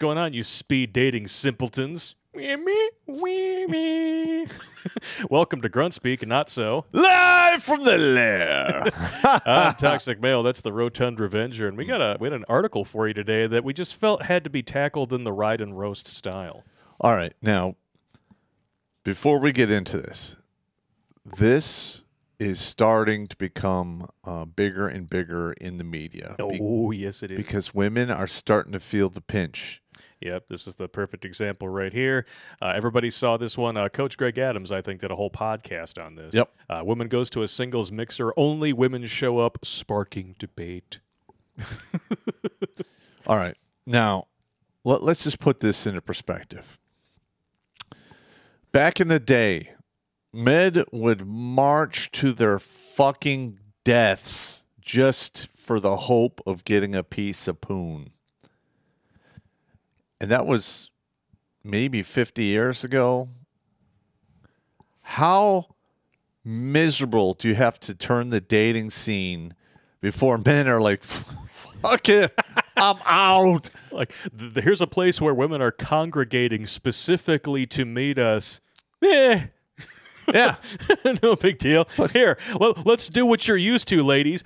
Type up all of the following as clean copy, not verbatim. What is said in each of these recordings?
going on, you speed dating simpletons? Welcome to Grunt Speak and Not So. Live from the lair. I'm Toxic Male. That's the Rotund Revenger. And we had an article for you today that we just felt had to be tackled in the ride and roast style. All right. Now, before we get into this is starting to become bigger and bigger in the media. Yes, it is. Because women are starting to feel the pinch. Yep, this is the perfect example right here. Everybody saw this one. Coach Greg Adams, I think, did a whole podcast on this. Yep. Woman goes to a singles mixer. Only women show up, sparking debate. All right. Now, let's just put this into perspective. Back in the day, men would march to their fucking deaths just for the hope of getting a piece of poon. And that was maybe 50 years ago. How miserable do you have to turn the dating scene before men are like, fuck it, I'm out? Like, here's a place where women are congregating specifically to meet us. Yeah. No big deal. Here, let's do what you're used to, ladies.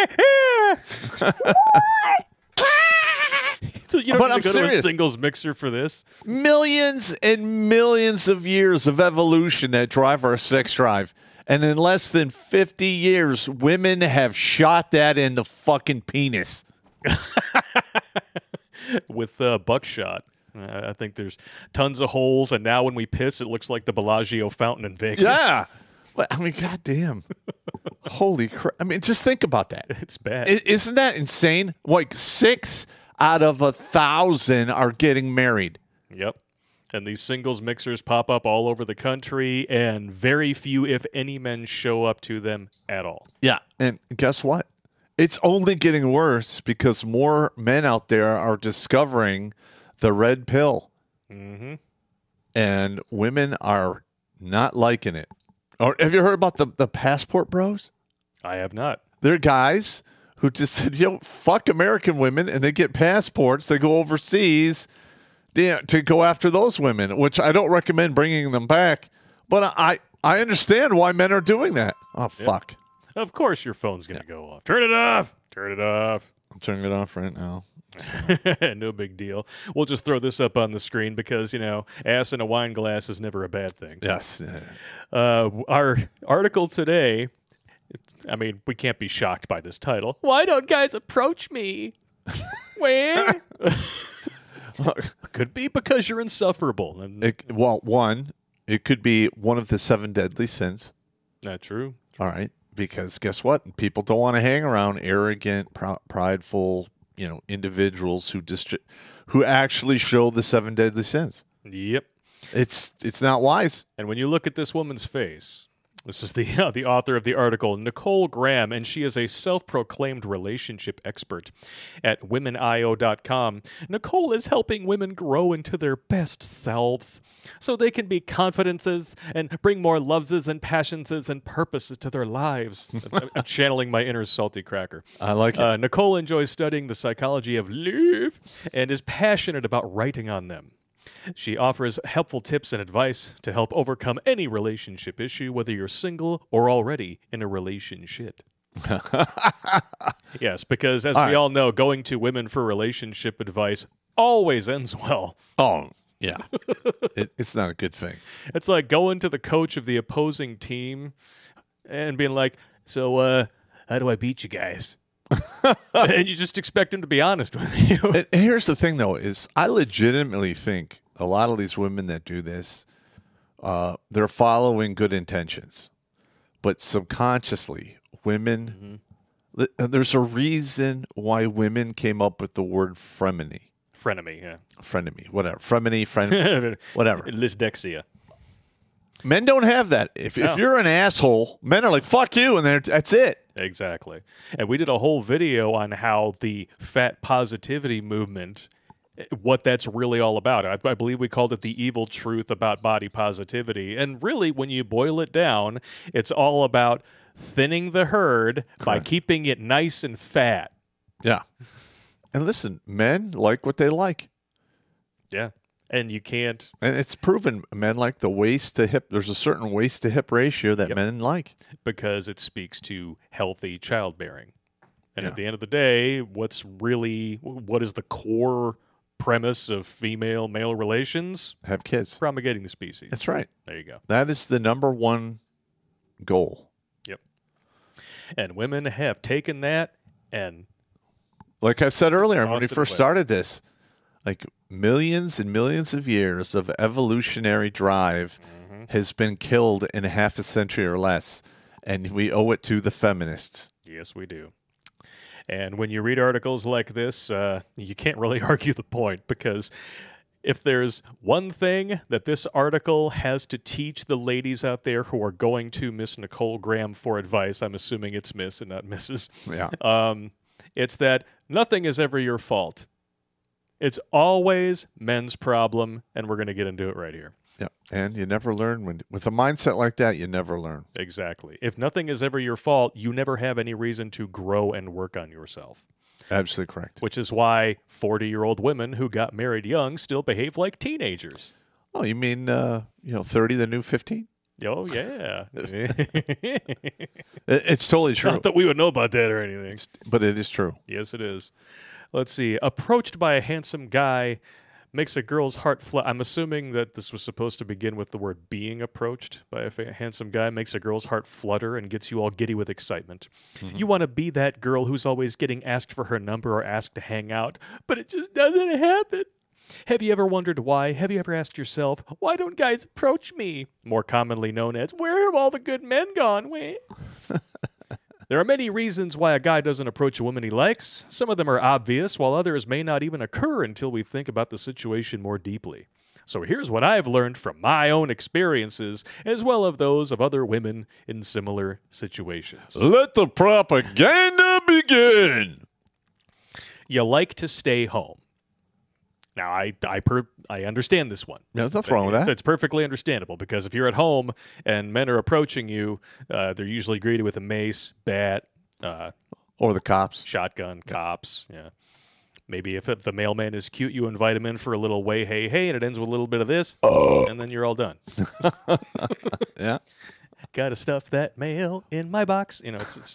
So you don't But need I'm to go to a serious. singles mixer for this. Millions and millions of years of evolution that drive our sex drive. And in less than 50 years, women have shot that in the fucking penis. With buckshot. I think there's tons of holes, and now when we piss, it looks like the Bellagio fountain in Vegas. Yeah. But, I mean, goddamn. Holy crap. I mean, just think about that. It's bad. Isn't that insane? Like 6 out of 1,000 are getting married. Yep. And these singles mixers pop up all over the country, and very few, if any, men show up to them at all. Yeah. And guess what? It's only getting worse because more men out there are discovering the red pill. Mm-hmm. And women are not liking it. Or have you heard about the passport bros? I have not. They're guys who just said, fuck American women, and they get passports. They go overseas to go after those women, which I don't recommend bringing them back. But I understand why men are doing that. Oh, fuck. Of course your phone's going to go off. Turn it off. Turn it off. I'm turning it off right now. No big deal. We'll just throw this up on the screen because, ass in a wine glass is never a bad thing. Yes. Our article today, we can't be shocked by this title. Why don't guys approach me? Where? Could be because you're insufferable. One, it could be one of the 7 deadly sins. That's true. All right. Because guess what? People don't want to hang around arrogant, prideful, individuals who actually show the 7 deadly sins. Yep. It's not wise. And when you look at this woman's face, this is the author of the article, Nicole Graham, and she is a self-proclaimed relationship expert at womenio.com. Nicole is helping women grow into their best selves so they can be confidences and bring more loveses and passionses and purposes to their lives. I'm channeling my inner salty cracker. I like it. Nicole enjoys studying the psychology of love and is passionate about writing on them. She offers helpful tips and advice to help overcome any relationship issue, whether you're single or already in a relationship. Yes, because as we all know, going to women for relationship advice always ends well. Oh, yeah. It's not a good thing. It's like going to the coach of the opposing team and being like, so how do I beat you guys? And you just expect him to be honest with you. And here's the thing, though, is I legitimately think a lot of these women that do this, they're following good intentions. But subconsciously, women, there's a reason why women came up with the word frenemy. Frenemy, yeah. Frenemy, whatever. Frenemy, whatever. Lysdexia. Men don't have that. If you're an asshole, men are like, fuck you, and that's it. Exactly. And we did a whole video on how the fat positivity movement, what that's really all about. I believe we called it the evil truth about body positivity. And really, when you boil it down, it's all about thinning the herd by keeping it nice and fat. Yeah. And listen, men like what they like. Yeah. And you can't, And it's proven men like the waist to hip. There's a certain waist to hip ratio that men like. because it speaks to healthy childbearing. And Yeah. at the end of the day, what is the core premise of female-male relations? Have kids. Promulgating the species. That's right. There you go. That is the number one goal. Yep. And women have taken that and Like I said earlier, when Tossed we it first away. started this, like millions and millions of years of evolutionary drive has been killed in half a century or less. And we owe it to the feminists. yes, we do. And when you read articles like this, you can't really argue the point, because if there's one thing that this article has to teach the ladies out there who are going to Miss Nicole Graham for advice, I'm assuming it's Miss and not Mrs., Yeah. it's that nothing is ever your fault. It's always men's problem, and we're going to get into it right here. Yeah. And you never learn with a mindset like that, you never learn. Exactly. If nothing is ever your fault, you never have any reason to grow and work on yourself. Absolutely correct. Which is why 40-year-old women who got married young still behave like teenagers. Oh, you mean 30 the new 15? Oh, yeah. It's totally true. Not that we would know about that or anything. But it is true. Yes, it is. Let's see. Approached by a handsome guy makes a girl's heart I'm assuming that this was supposed to begin with the word being approached by a handsome guy makes a girl's heart flutter and gets you all giddy with excitement. Mm-hmm. You want to be that girl who's always getting asked for her number or asked to hang out, but it just doesn't happen. Have you ever wondered why? Have you ever asked yourself, why don't guys approach me? More commonly known as, where have all the good men gone? Wait. There are many reasons why a guy doesn't approach a woman he likes. Some of them are obvious, while others may not even occur until we think about the situation more deeply. So here's what I've learned from my own experiences, as well as those of other women in similar situations. Let the propaganda begin. You like to stay home. Now, I understand this one. There's nothing wrong with that. It's perfectly understandable, because if you're at home and men are approaching you, they're usually greeted with a mace, bat, Or the cops. shotgun, cops. Yeah. Maybe if the mailman is cute, you invite him in for a little way, hey, hey, and it ends with a little bit of this, and then you're all done. Yeah. Gotta stuff that mail in my box. It's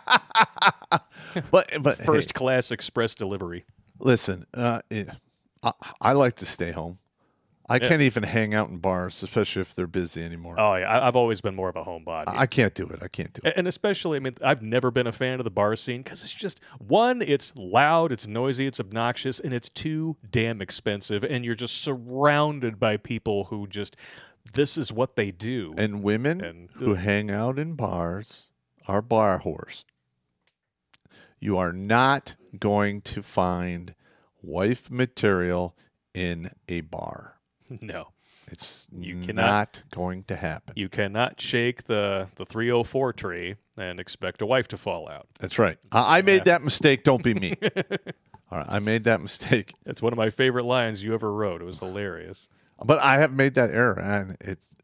But first class express delivery. listen, I like to stay home. I can't even hang out in bars, especially if they're busy anymore. Oh, yeah. I've always been more of a homebody. I can't do it. I can't do it. And especially, I've never been a fan of the bar scene because it's just, one, it's loud, it's noisy, it's obnoxious, and it's too damn expensive. And you're just surrounded by people who just, this is what they do. And women who hang out in bars are bar whores. You are not going to find wife material in a bar. No. It's cannot- not going to happen. You cannot shake the 304 tree and expect a wife to fall out. That's right. I made that mistake. Don't be me. All right, I made that mistake. It's one of my favorite lines you ever wrote. It was hilarious. But I have made that error, and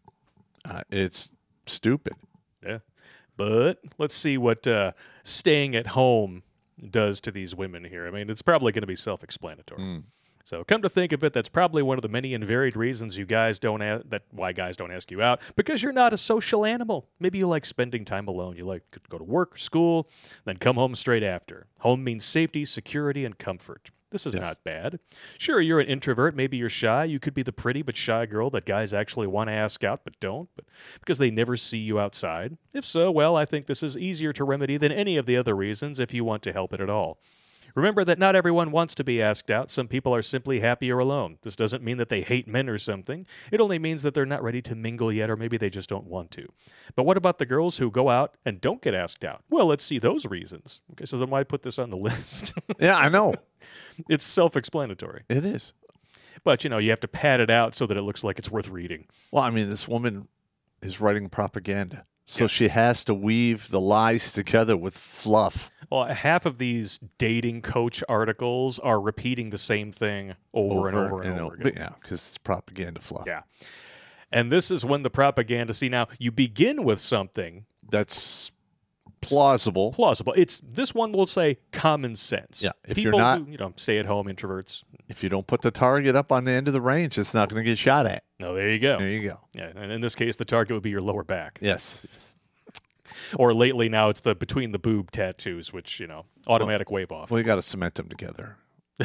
it's stupid. Yeah. But let's see what staying at home does to these women here. It's probably going to be self-explanatory. So come to think of it, that's probably one of the many and varied reasons why guys don't ask you out, because you're not a social animal. Maybe you like spending time alone. You like to go to work, school, then come home straight after. Home means safety, security, and comfort. This is not bad. Sure, you're an introvert. Maybe you're shy. You could be the pretty but shy girl that guys actually want to ask out but don't, but because they never see you outside. If so, well, I think this is easier to remedy than any of the other reasons if you want to help it at all. Remember that not everyone wants to be asked out. Some people are simply happier alone. This doesn't mean that they hate men or something. It only means that they're not ready to mingle yet, or maybe they just don't want to. But what about the girls who go out and don't get asked out? Well, let's see those reasons. Okay, so then why put this on the list? Yeah, I know. It's self-explanatory. It is. But, you have to pad it out so that it looks like it's worth reading. Well, this woman is writing propaganda. So she has to weave the lies together with fluff. Well, half of these dating coach articles are repeating the same thing over and over again. But yeah, because it's propaganda fluff. Yeah. And this is when the propaganda, now, you begin with something That's plausible. Plausible. It's this one will say common sense. Yeah, if People you're not, who, stay at home introverts. if you don't put the target up on the end of the range, it's not going to get shot at. No, there you go. There you go. Yeah, and in this case, the target would be your lower back. Yes. Or lately now, it's the between the boob tattoos, which automatic wave off. Well, you got to cement them together.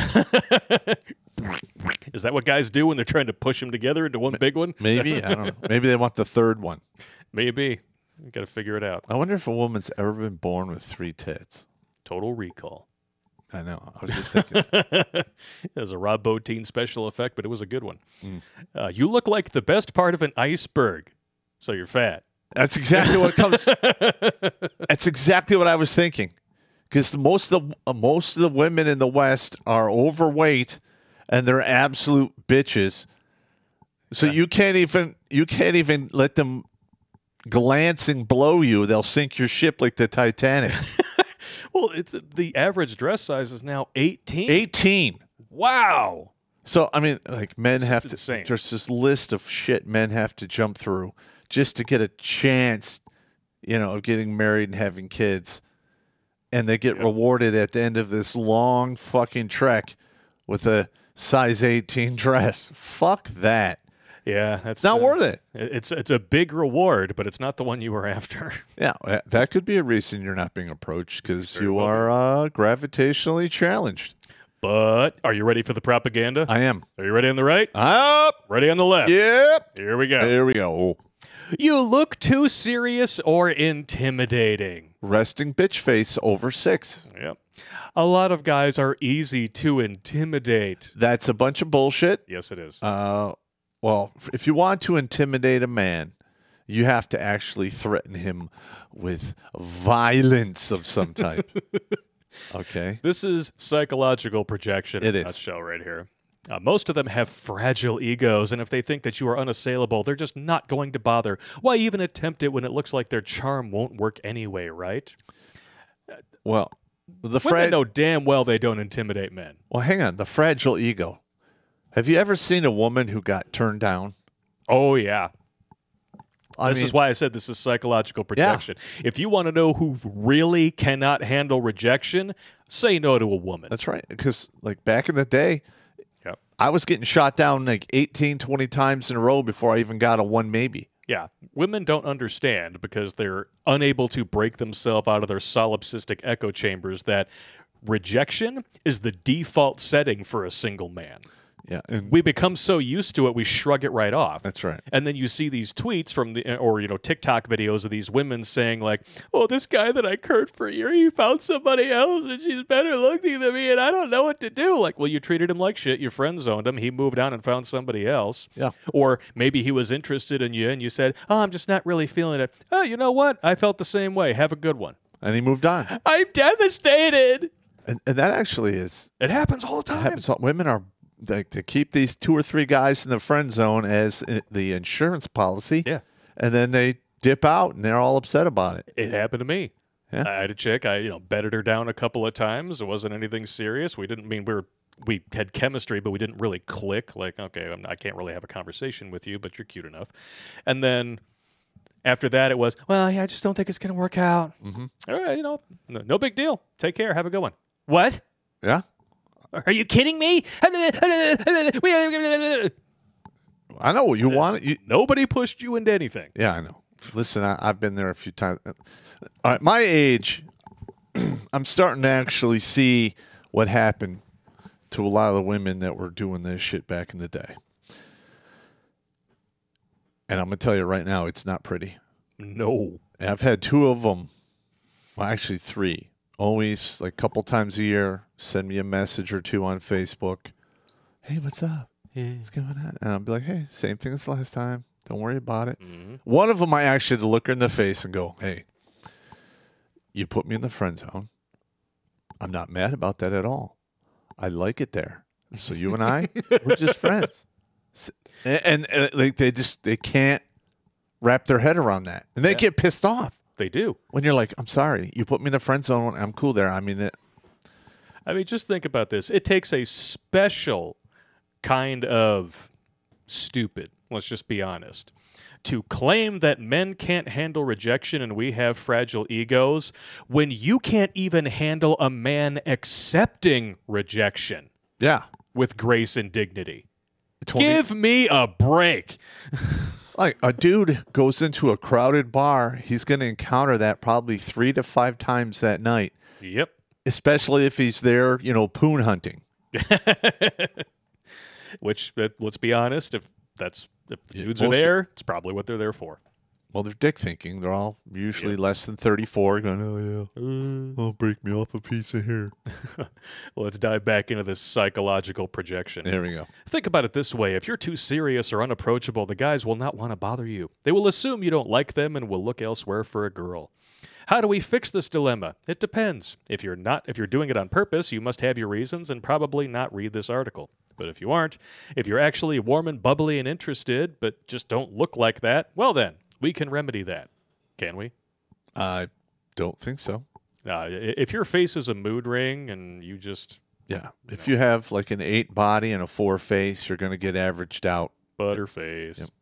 Is that what guys do when they're trying to push them together into one big one? Maybe. I don't know. Maybe they want the third one. Maybe. You got to figure it out. I wonder if a woman's ever been born with 3 tits. Total Recall. I know. I was just thinking. It was a Rob Bottin special effect, but it was a good one. You look like the best part of an iceberg, so you're fat. That's exactly what comes. That's exactly what I was thinking. Because most of the women in the West are overweight, and they're absolute bitches. So you can't even let them glancing below you. They'll sink your ship like the Titanic. Well, it's the average dress size is now 18. 18. Wow. So I mean, like men have to. insane. There's this list of shit men have to jump through just to get a chance, of getting married and having kids. And they get rewarded at the end of this long fucking trek with a size 18 dress. Fuck that. Yeah, that's It's not worth it. It's a big reward, but it's not the one you were after. Yeah, that could be a reason you're not being approached because Very you well are gravitationally challenged. But are you ready for the propaganda? I am. Are you ready on the right? Up. Ready on the left? Yep. Here we go. There we go. You look too serious or intimidating. Resting bitch face over 6. Yep. A lot of guys are easy to intimidate. That's a bunch of bullshit. Yes, it is. Well, if you want to intimidate a man, you have to actually threaten him with violence of some type. Okay? This is psychological projection It in is. a nutshell right here. Most of them have fragile egos, and if they think that you are unassailable, they're just not going to bother. Why even attempt it when it looks like their charm won't work anyway, right? Well, Women know damn well they don't intimidate men. Well, hang on. The fragile ego. Have you ever seen a woman who got turned down? Oh, yeah. I This mean, is why I said this is psychological protection. If you want to know who really cannot handle rejection, say no to a woman. that's right. Because, like, back in the day, Yep. I was getting shot down like 18, 20 times in a row before I even got a 1 maybe. Yeah, women don't understand because they're unable to break themselves out of their solipsistic echo chambers that rejection is the default setting for a single man. Yeah. And We become so used to it, we shrug it right off. that's right. And then you see these tweets from TikTok videos of these women saying like, "Oh, this guy that I cured for a year, he found somebody else, and she's better looking than me, and I don't know what to do." Like, well, you treated him like shit. You friend zoned him. He moved on and found somebody else. Yeah. Or maybe he was interested in you, and you said, "Oh, I'm just not really feeling it." Oh, you know what? I felt the same way. Have a good one. And he moved on. I'm devastated. And that actually is. It happens all the time. Happens. Women are. To keep these 2 or 3 guys in the friend zone as the insurance policy. Yeah. And then they dip out and they're all upset about it. It happened to me. Yeah. I had a chick. I bedded her down a couple of times. It wasn't anything serious. We had chemistry, but we didn't really click. Like, okay, I can't really have a conversation with you, but you're cute enough. And then after that, it was, well, yeah, I just don't think it's going to work out. Mm-hmm. All right, no big deal. Take care. Have a good one. What? Yeah. Are you kidding me? I know what you want. Nobody pushed you into anything. Yeah, I know. Listen, I've been there a few times. At my age, I'm starting to actually see what happened to a lot of the women that were doing this shit back in the day. And I'm going to tell you right now, it's not pretty. No. And I've had 2 of them, well, actually 3. Always, like a couple times a year, send me a message or 2 on Facebook. Hey, what's up? Yeah. What's going on? And I'll be like, hey, same thing as last time. Don't worry about it. Mm-hmm. One of them, I actually had to look her in the face and go, hey, you put me in the friend zone. I'm not mad about that at all. I like it there. So you and I, we're just friends. And like they can't wrap their head around that. And they get pissed off. They do. When you're like, I'm sorry, you put me in the friend zone. I'm cool there. I mean, just think about this. It takes a special kind of stupid, let's just be honest, to claim that men can't handle rejection and we have fragile egos when you can't even handle a man accepting rejection Yeah. with grace and dignity. 20 Give me a break. Like a dude goes into a crowded bar, he's going to encounter that probably 3 to 5 times that night, Yep. especially if he's there, poon hunting. Which, let's be honest, if dudes are most- there, it's probably what they're there for. Well, they're dick thinking. They're all usually less than 34 going, oh, yeah, oh, break me off a piece of hair. Let's dive back into this psychological projection. There we go. Think about it this way. If you're too serious or unapproachable, the guys will not want to bother you. They will assume you don't like them and will look elsewhere for a girl. How do we fix this dilemma? It depends. If you're doing it on purpose, you must have your reasons and probably not read this article. But if you aren't, if you're actually warm and bubbly and interested, but just don't look like that, well then, we can remedy that. Can we? I don't think so. If your face is a mood ring and you just Yeah. If you have like an 8 body and a 4 face, you're going to get averaged out. butterface. Yep.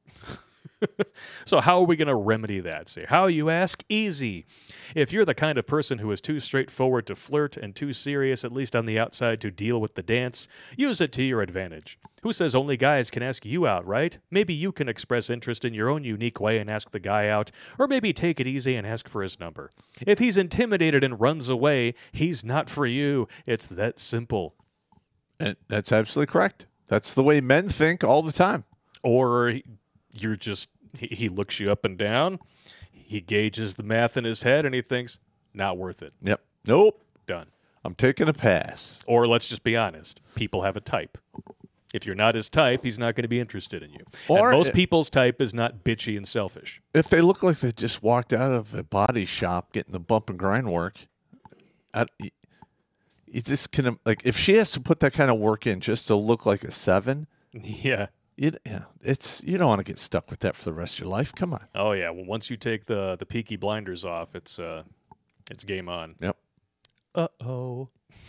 So how are we going to remedy that? Say, how, you ask? Easy. If you're the kind of person who is too straightforward to flirt and too serious, at least on the outside, to deal with the dance, use it to your advantage. Who says only guys can ask you out, right? Maybe you can express interest in your own unique way and ask the guy out, or maybe take it easy and ask for his number. If he's intimidated and runs away, he's not for you. It's that simple. And that's absolutely correct. That's the way men think all the time. Or you're just, he looks you up and down, he gauges the math in his head, and he thinks, not worth it. Yep. Nope. Done. I'm taking a pass. Or let's just be honest, people have a type. If you're not his type, he's not going to be interested in you. Or and most people's type is not bitchy and selfish. If they look like they just walked out of a body shop getting the bump and grind work, you just can, like, if she has to put that kind of work in just to look like a 7, Yeah. you don't want to get stuck with that for the rest of your life. Come on. Oh, yeah. Well, once you take the Peaky Blinders off, it's game on. Yep. Uh-oh.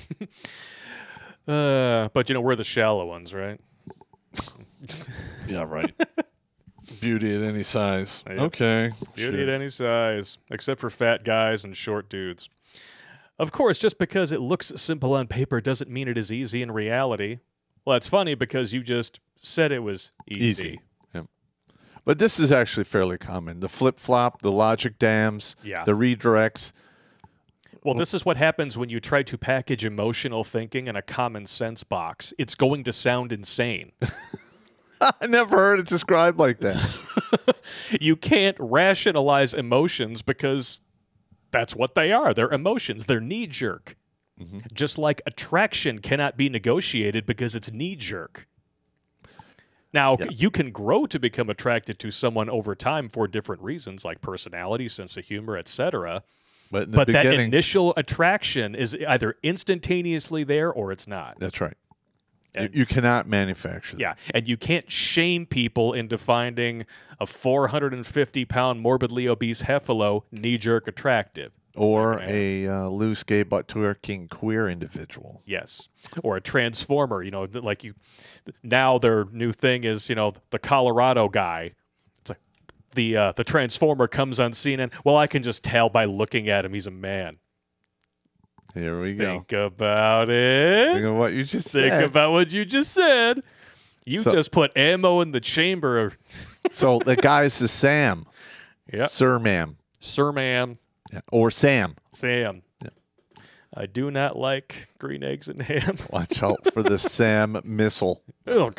But, we're the shallow ones, right? Yeah, right. Beauty at any size. Yep. Okay. Beauty sure. at any size, except for fat guys and short dudes. Of course, just because it looks simple on paper doesn't mean it is easy in reality. Well, that's funny because you just said it was easy. Yep. But this is actually fairly common. The flip-flop, the logic dams, Yeah. the redirects. Well, this is what happens when you try to package emotional thinking in a common sense box. It's going to sound insane. I never heard it described like that. You can't rationalize emotions because that's what they are. They're emotions. They're knee-jerk. Mm-hmm. Just like attraction cannot be negotiated because it's knee-jerk. Now, you can grow to become attracted to someone over time for different reasons, like personality, sense of humor, etc. But in the But that beginning, initial attraction is either instantaneously there or it's not. that's right. And- You cannot manufacture that. Yeah, and you can't shame people into finding a 450-pound morbidly obese Heffalo knee-jerk attractive. Or a loose gay butt twerking queer individual. Yes, or a transformer. Now their new thing is the Colorado guy. It's like the transformer comes on scene and I can just tell by looking at him he's a man. Here we go. Think about it. Think of what you just Think said. about what you just said. You just put ammo in the chamber. So the guy's the Sam. Yep. Sir, ma'am. Sir, ma'am. Yeah. Or Sam. Sam. Yeah. I do not like green eggs and ham. Watch out for the Sam missile. Ugh.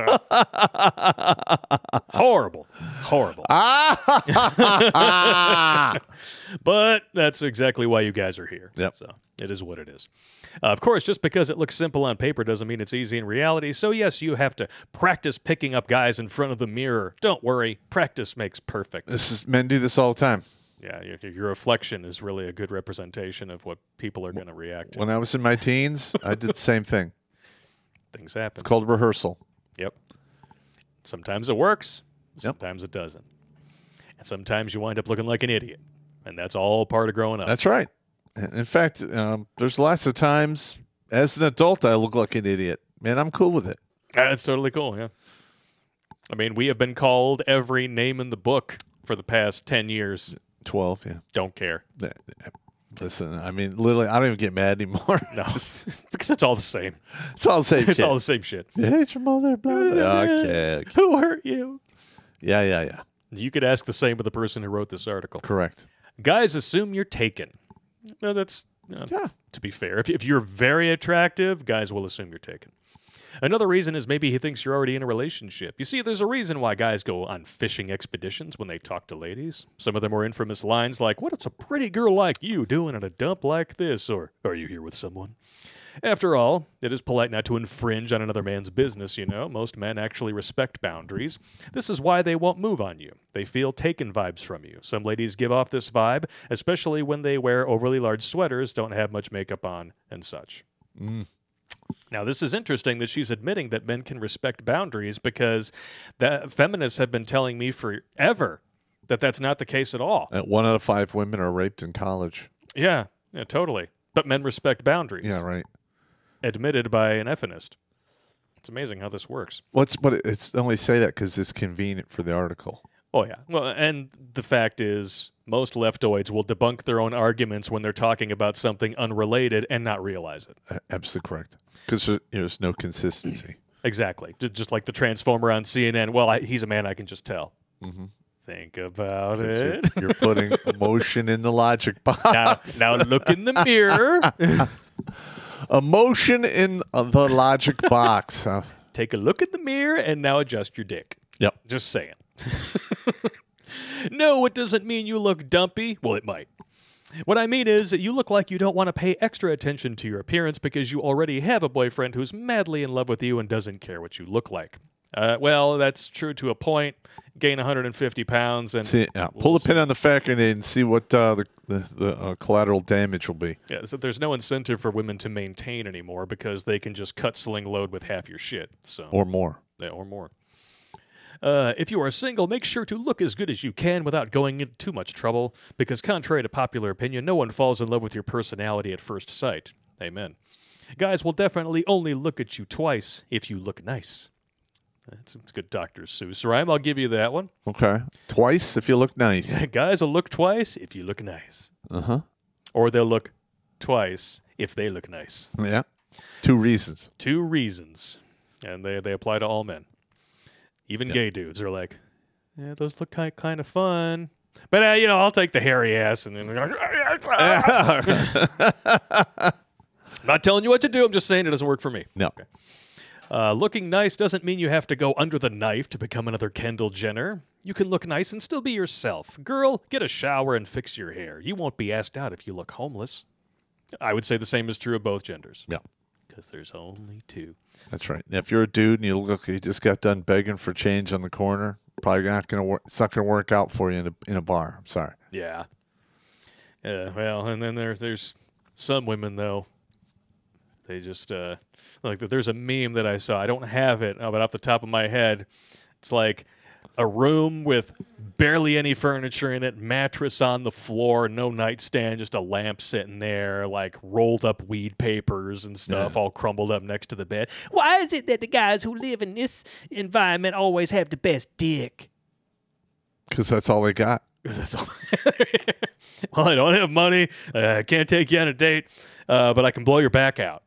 Horrible. But that's exactly why you guys are here. Yep. So it is what it is. Of course, just because it looks simple on paper doesn't mean it's easy in reality. So yes, you have to practice picking up guys in front of the mirror. Don't worry. Practice makes perfect. Men do this all the time. Yeah, your reflection is really a good representation of what people are going to react to. When I was in my teens, I did the same thing. Things happen. It's called rehearsal. Yep. Sometimes it works. Sometimes it doesn't. And sometimes you wind up looking like an idiot. And that's all part of growing up. That's right. In fact, there's lots of times as an adult I look like an idiot. Man, I'm cool with it. That's totally cool, yeah. I mean, we have been called every name in the book for the past 10 years. 12, yeah. Don't care. Listen, I mean, literally, I don't even get mad anymore. No, because it's all the same. It's all the same It's shit. all the same shit. You hate your mother, blah, blah. Okay. Who hurt you? Yeah. You could ask the same of the person who wrote this article. Correct. Guys assume you're taken. No, that's to be fair. If you're very attractive, guys will assume you're taken. Another reason is maybe he thinks you're already in a relationship. You see, there's a reason why guys go on fishing expeditions when they talk to ladies. Some of the more infamous lines like, "What's a pretty girl like you doing at a dump like this?" Or, "Are you here with someone?" After all, it is polite not to infringe on another man's business, you know. Most men actually respect boundaries. This is why they won't move on you. They feel taken vibes from you. Some ladies give off this vibe, especially when they wear overly large sweaters, don't have much makeup on, and such. Now, this is interesting that she's admitting that men can respect boundaries because the feminists have been telling me forever that that's not the case at all. 1 out of 5 women are raped in college. Yeah, totally. But men respect boundaries. Yeah, right. Admitted by an effeminist. It's amazing how this works. But it's only say that because it's convenient for the article. Oh, yeah. Well, and the fact is, most leftoids will debunk their own arguments when they're talking about something unrelated and not realize it. Absolutely correct. Because there's no consistency. Exactly. Just like the Transformer on CNN. Well, he's a man, I can just tell. Mm-hmm. Think about it. You're putting emotion in the logic box. Now look in the mirror. Emotion in the logic box. Huh? Take a look in the mirror and now adjust your dick. Yep. Just saying. No, it doesn't mean you look dumpy. Well, it might. What I mean is that you look like you don't want to pay extra attention to your appearance because you already have a boyfriend who's madly in love with you and doesn't care what you look like. Well, that's true to a point. Gain 150 pounds and pull the pin on the factor and see what the collateral damage will be. Yeah, so there's no incentive for women to maintain anymore because they can just cut sling load with half your shit. Or more. Yeah, or more. If you are single, make sure to look as good as you can without going into too much trouble, because contrary to popular opinion, no one falls in love with your personality at first sight. Amen. Guys will definitely only look at you twice if you look nice. It's good Dr. Seuss rhyme. I'll give you that one. Okay. Twice if you look nice. Guys will look twice if you look nice. Uh-huh. Or they'll look twice if they look nice. Yeah. 2 reasons. 2 reasons. And they apply to all men. Even gay dudes are like, yeah, those look kind of fun. But, I'll take the hairy ass. And then I'm not telling you what to do. I'm just saying it doesn't work for me. No. Okay. Looking nice doesn't mean you have to go under the knife to become another Kendall Jenner. You can look nice and still be yourself. Girl, get a shower and fix your hair. You won't be asked out if you look homeless. I would say the same is true of both genders. Yeah. Because there's only 2. That's right. If you're a dude and you look like you just got done begging for change on the corner, probably not going to work. It's not going to work out for you in a bar. I'm sorry. Yeah. Well, and then there's some women though. They just like there's a meme that I saw. I don't have it, but off the top of my head, it's like a room with barely any furniture in it, mattress on the floor, no nightstand, just a lamp sitting there, like rolled up weed papers and stuff all crumbled up next to the bed. Why is it that the guys who live in this environment always have the best dick? Because that's all they got. That's all. Well, I don't have money. I can't take you on a date, but I can blow your back out.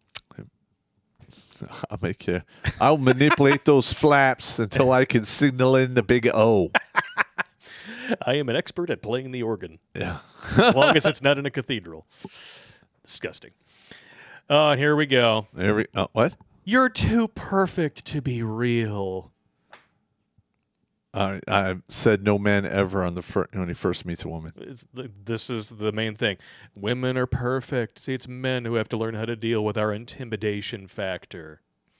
I'll manipulate those flaps until I can signal in the big O. I am an expert at playing the organ. Yeah. As long as it's not in a cathedral. Disgusting. Oh, and here we go. What? You're too perfect to be real. I said no man ever when he first meets a woman. This is the main thing. Women are perfect. See, it's men who have to learn how to deal with our intimidation factor.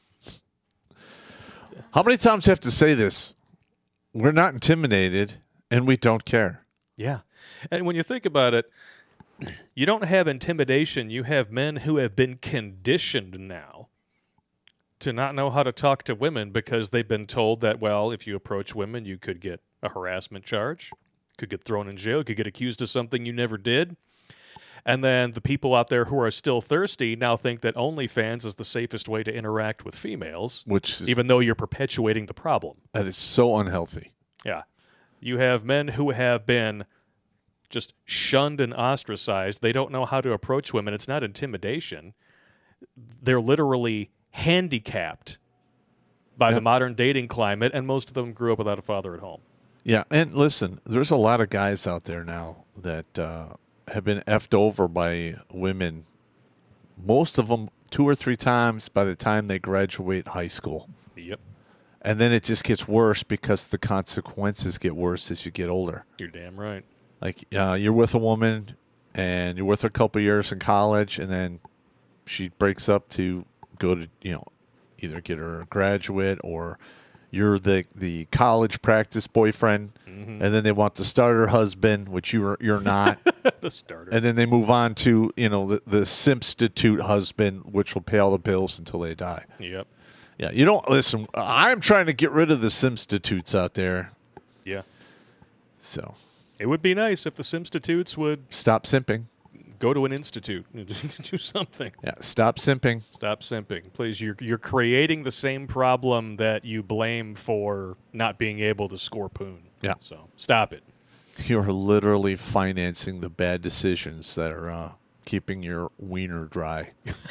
How many times do you have to say this? We're not intimidated, and we don't care. Yeah. And when you think about it, you don't have intimidation. You have men who have been conditioned now to not know how to talk to women because they've been told that, well, if you approach women, you could get a harassment charge, could get thrown in jail, could get accused of something you never did. And then the people out there who are still thirsty now think that OnlyFans is the safest way to interact with females, Which is, even though you're perpetuating the problem. that is so unhealthy. Yeah. You have men who have been just shunned and ostracized. They don't know how to approach women. It's not intimidation. They're literally handicapped by the modern dating climate, and most of them grew up without a father at home. Yeah, and listen, there's a lot of guys out there now that have been effed over by women, most of them 2 or 3 times by the time they graduate high school. Yep. And then it just gets worse because the consequences get worse as you get older. You're damn right. Like you're with a woman and you're with her a couple years in college, and then she breaks up to go to, either get her a graduate, or you're the college practice boyfriend, and then they want the starter husband, which you're not. The starter. And then they move on to, the substitute husband, which will pay all the bills until they die. Yep. Yeah, you don't listen. I'm trying to get rid of the substitutes out there. Yeah. So It would be nice if the Simstitutes would stop simping. go to an institute and do something. Yeah, stop simping. Stop simping, please. You're creating the same problem that you blame for not being able to score poon. Yeah. So stop it. You're literally financing the bad decisions that are keeping your wiener dry.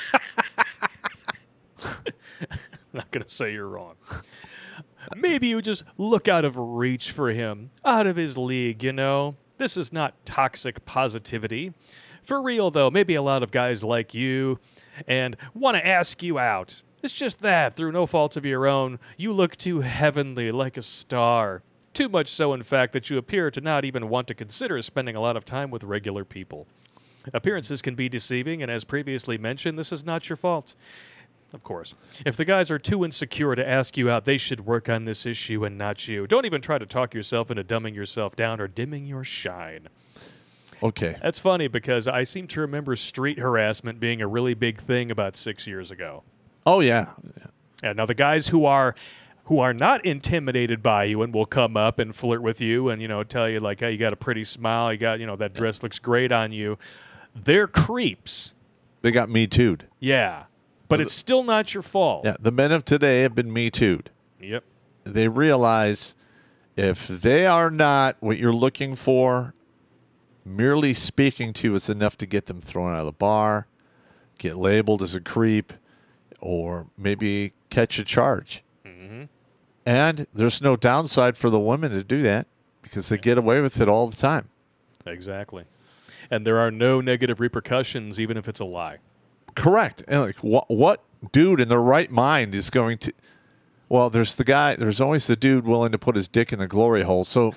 Not going to say you're wrong. Maybe you just look out of reach for him, out of his league, This is not toxic positivity. For real, though, maybe a lot of guys like you and want to ask you out. It's just that, through no fault of your own, you look too heavenly, like a star. Too much so, in fact, that you appear to not even want to consider spending a lot of time with regular people. Appearances can be deceiving, and as previously mentioned, this is not your fault. Of course. If the guys are too insecure to ask you out, they should work on this issue and not you. Don't even try to talk yourself into dumbing yourself down or dimming your shine. Okay. That's funny because I seem to remember street harassment being a really big thing about 6 years ago. Oh, yeah. And now the guys who are not intimidated by you and will come up and flirt with you and, tell you like, hey, you got a pretty smile, you got, that dress looks great on you. They're creeps. They got Me Too'd. Yeah. But it's still not your fault. Yeah, the men of today have been Me Too'd. Yep. They realize if they are not what you're looking for, merely speaking to you is enough to get them thrown out of the bar, get labeled as a creep, or maybe catch a charge. Mm-hmm. And there's no downside for the women to do that because they get away with it all the time. Exactly. And there are no negative repercussions, even if it's a lie. Correct. And like, what dude in their right mind is going to? Well, there's always the dude willing to put his dick in the glory hole. So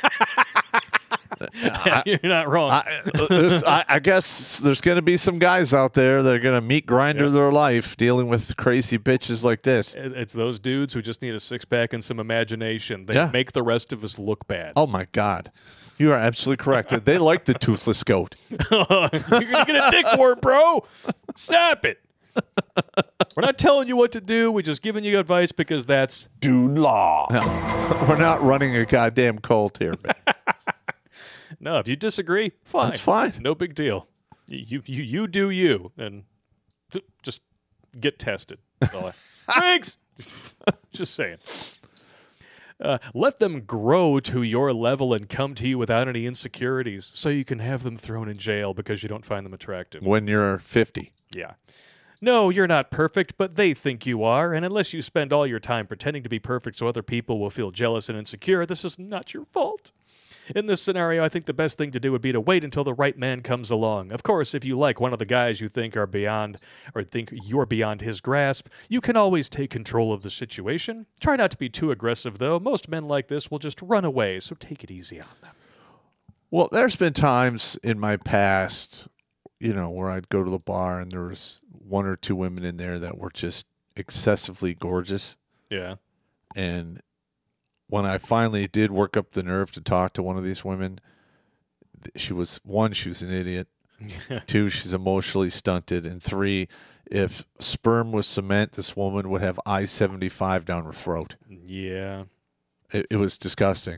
You're not wrong. I guess there's going to be some guys out there that are going to meet grinder their life dealing with crazy bitches like this. It's those dudes who just need a six-pack and some imagination. They make the rest of us look bad. Oh, my God. You are absolutely correct. They like the toothless goat. You're going to get a dick wart, bro. Stop it. We're not telling you what to do. We're just giving you advice because that's dude law. No, we're not running a goddamn cult here. No, if you disagree, fine. That's fine. No big deal. You do you, and just get tested. Thanks. Just saying. Let them grow to your level and come to you without any insecurities so you can have them thrown in jail because you don't find them attractive. When you're 50. Yeah. No, you're not perfect, but they think you are, and unless you spend all your time pretending to be perfect so other people will feel jealous and insecure, this is not your fault. In this scenario, I think the best thing to do would be to wait until the right man comes along. Of course, if you like one of the guys you think are beyond or think you're beyond his grasp, you can always take control of the situation. Try not to be too aggressive, though. Most men like this will just run away, so take it easy on them. Well, there's been times in my past, where I'd go to the bar and there was 1 or 2 women in there that were just excessively gorgeous. Yeah. And when I finally did work up the nerve to talk to one of these women, she was an idiot. 2, she's emotionally stunted. And 3, if sperm was cement, this woman would have I-75 down her throat. Yeah. It was disgusting.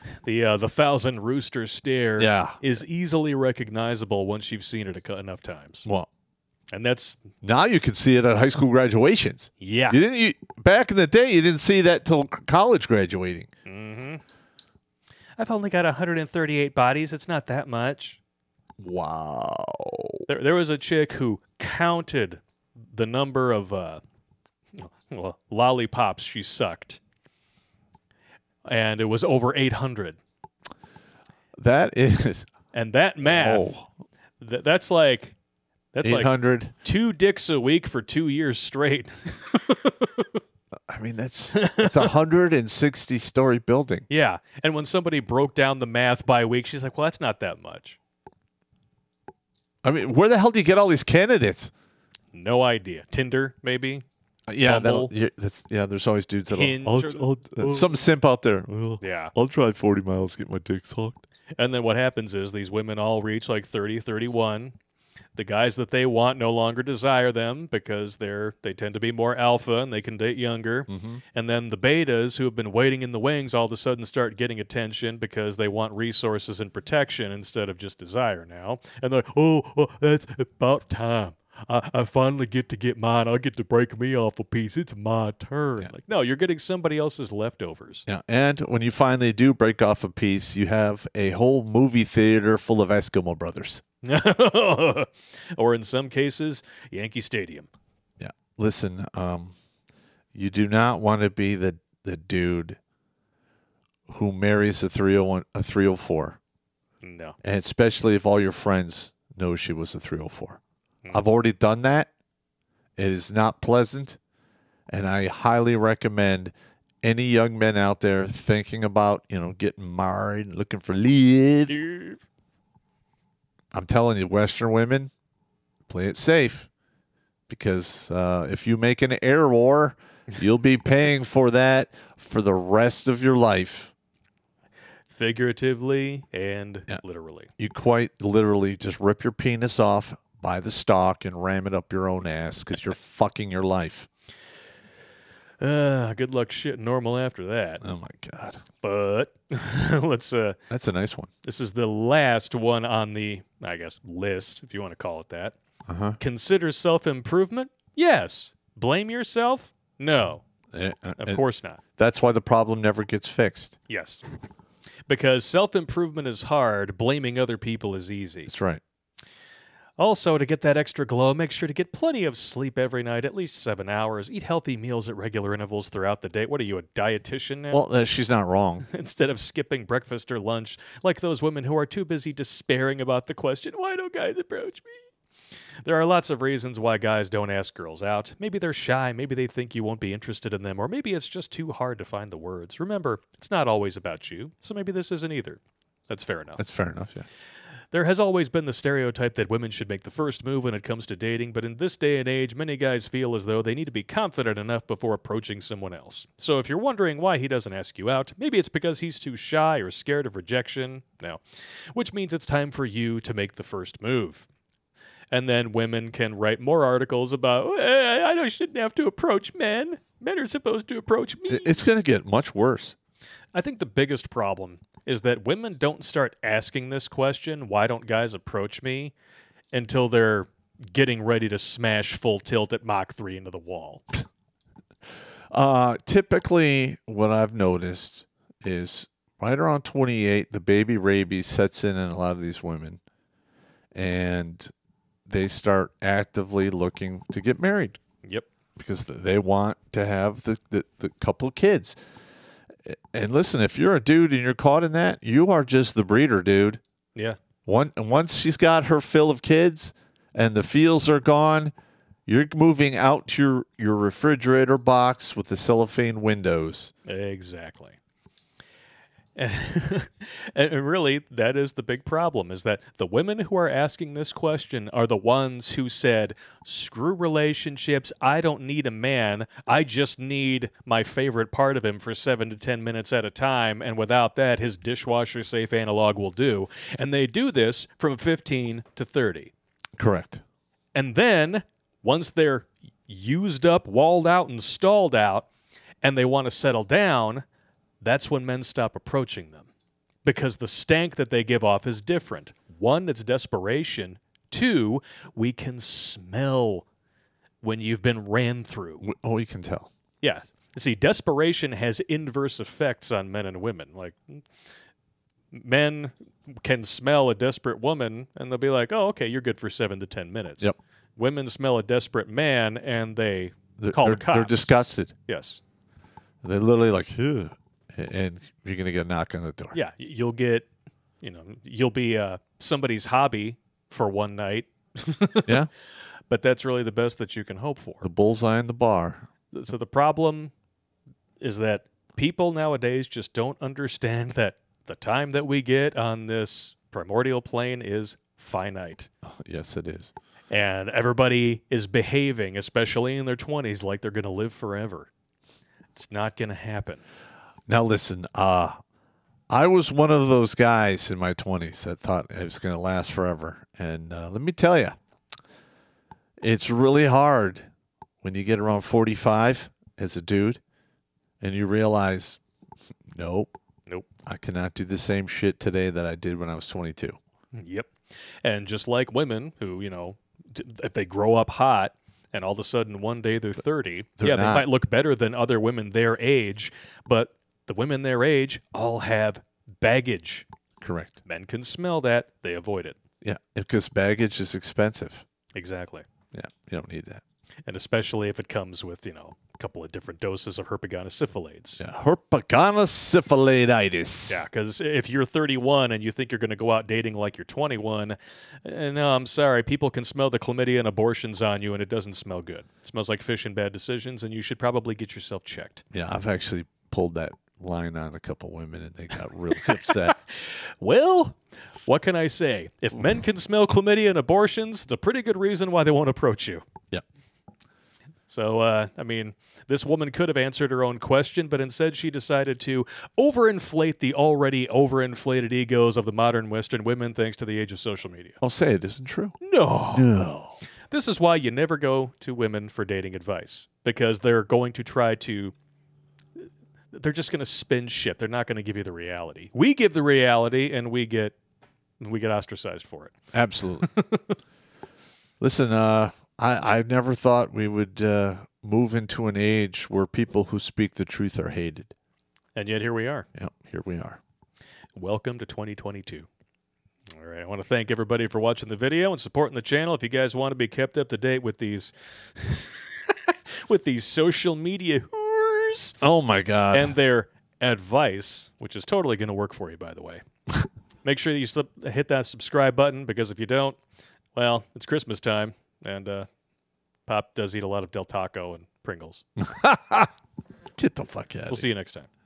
The thousand rooster stare Yeah. is easily recognizable once you've seen it enough times. Well, And that's, now you can see it at high school graduations. yeah. Back in the day, you didn't see that till college graduating. I've only got 138 bodies. It's not that much. Wow. There was a chick who counted the number of lollipops she sucked, and it was over 800. That is And that math, that's like 800. 2 dicks a week for 2 years straight. I mean, that's a 160-story building. Yeah. And when somebody broke down the math by week, she's like, well, that's not that much. I mean, where the hell do you get all these candidates? No idea. Tinder, maybe? Yeah, Bumble. there's always dudes that Hinge some simp out there. Yeah. I'll drive 40 miles to get my dick sucked. And then what happens is these women all reach like 30, 31. The guys that they want no longer desire them because they tend to be more alpha and they can date younger. And then the betas who have been waiting in the wings all of a sudden start getting attention because they want resources and protection instead of just desire now. And they're like, oh, that's about time. I finally get to get mine. I'll get to break me off a piece. It's my turn. Like, no, you're getting somebody else's leftovers. Yeah, and when you finally do break off a piece, you have a whole movie theater full of Eskimo brothers. Or in some cases, Yankee Stadium. Yeah. Listen, you do not want to be the dude who marries a 301, a 304. No. And especially if all your friends know she was a 304. I've already done that. It is not pleasant, and I highly recommend any young men out there thinking about, getting married, looking for love. I'm telling you, Western women, play it safe, because if you make an error, you'll be paying for that for the rest of your life. Figuratively and literally. You quite literally just rip your penis off by the stalk and ram it up your own ass because you're fucking your life. Good luck shit normal after that. Oh, my God. But let's... That's a nice one. This is the last one on the, I guess, list, if you want to call it that. Consider self-improvement? Yes. Blame yourself? No. Of course not. That's why the problem never gets fixed. Yes. Because self-improvement is hard, blaming other people is easy. That's right. Also, to get that extra glow, make sure to get plenty of sleep every night, at least 7 hours. Eat healthy meals at regular intervals throughout the day. What are you, a dietitian now? Well, she's not wrong. Instead of skipping breakfast or lunch, like those women who are too busy despairing about the question, why don't guys approach me? There are lots of reasons why guys don't ask girls out. Maybe they're shy, maybe they think you won't be interested in them, or maybe it's just too hard to find the words. Remember, it's not always about you, so maybe this isn't either. That's fair enough. That's fair enough, yeah. There has always been the stereotype that women should make the first move when it comes to dating, but in this day and age, many guys feel as though they need to be confident enough before approaching someone else. So if you're wondering why he doesn't ask you out, maybe it's because he's too shy or scared of rejection. No. Which means it's time for you to make the first move. And then women can write more articles about, I shouldn't have to approach men. Men are supposed to approach me. It's going to get much worse. I think the biggest problem is that women don't start asking this question, why don't guys approach me, until they're getting ready to smash full tilt at Mach 3 into the wall. Typically, what I've noticed is right around 28, the baby rabies sets in a lot of these women, and they start actively looking to get married. Yep. Because they want to have the couple kids. And listen, if you're a dude and you're caught in that, you are just the breeder, dude. Yeah. Once she's got her fill of kids and the feels are gone, you're moving out to your refrigerator box with the cellophane windows. Exactly. And really, that is the big problem, is that the women who are asking this question are the ones who said, screw relationships, I don't need a man, I just need my favorite part of him for 7 to 10 minutes at a time, and without that, his dishwasher-safe analog will do. And they do this from 15 to 30. Correct. And then, once they're used up, walled out, and stalled out, and they want to settle down, that's when men stop approaching them. because the stank that they give off is different. One, it's desperation. Two, we can smell when you've been ran through. Oh, you can tell. Yeah. See, desperation has inverse effects on men and women. Like, men can smell a desperate woman, and they'll be like, oh, okay, you're good for 7 to 10 minutes. Yep. Women smell a desperate man, and they call the cops. They're disgusted. Yes. They're literally like, "Ugh," and you're going to get a knock on the door. Yeah, you'll get, you'll be somebody's hobby for one night. Yeah. But that's really the best that you can hope for. The bullseye in the bar. So the problem is that people nowadays just don't understand that the time that we get on this primordial plane is finite. Oh, yes, it is. And everybody is behaving, especially in their 20s, like they're going to live forever. It's not going to happen. Now, listen, I was one of those guys in my 20s that thought it was going to last forever. And let me tell you, it's really hard when you get around 45 as a dude and you realize, nope, I cannot do the same shit today that I did when I was 22. Yep. And just like women who, if they grow up hot and all of a sudden one day they're 30, they might look better than other women their age, but the women their age all have baggage. Correct. Men can smell that. They avoid it. Yeah, because baggage is expensive. Exactly. Yeah, you don't need that. And especially if it comes with, a couple of different doses of herpaganosyphilades. Yeah, herpaganosyphiladitis. Yeah, because if you're 31 and you think you're going to go out dating like you're 21, no, I'm sorry. People can smell the chlamydia and abortions on you, and it doesn't smell good. It smells like fish and bad decisions, and you should probably get yourself checked. Yeah, I've actually pulled that line on a couple women, and they got really upset. Well, what can I say? If men can smell chlamydia and abortions, it's a pretty good reason why they won't approach you. Yeah. So, this woman could have answered her own question, but instead she decided to overinflate the already overinflated egos of the modern Western women thanks to the age of social media. I'll say it isn't true. No. This is why you never go to women for dating advice, because they're going to try to... They're just going to spin shit. They're not going to give you the reality. We give the reality, and we get ostracized for it. Absolutely. Listen, I never thought we would move into an age where people who speak the truth are hated. And yet here we are. Yep, here we are. Welcome to 2022. All right, I want to thank everybody for watching the video and supporting the channel. If you guys want to be kept up to date with these with these social media whores, oh my God, and their advice, which is totally going to work for you, by the way. Make sure that you hit that subscribe button, because if you don't, well, it's Christmas time, and Pop does eat a lot of Del Taco and Pringles. Get the fuck out of here. We'll see you next time.